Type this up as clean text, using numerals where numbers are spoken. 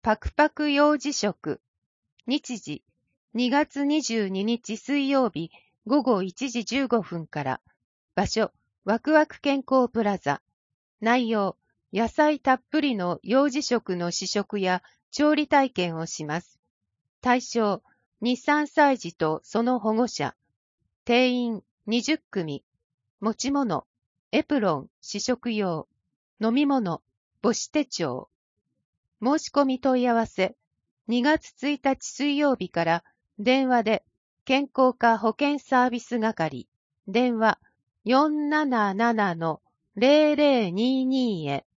パクパク幼児食。日時、2月22日水曜日午後1時15分から。場所、ワクワク健康プラザ。内容、野菜たっぷりの幼児食の試食や調理体験をします。対象、2、3歳児とその保護者。定員20組。持ち物、エプロン、試食用。飲み物、母子手帳。申し込み問い合わせ、2月1日水曜日から電話で健康課保健サービス係、電話477-0022へ。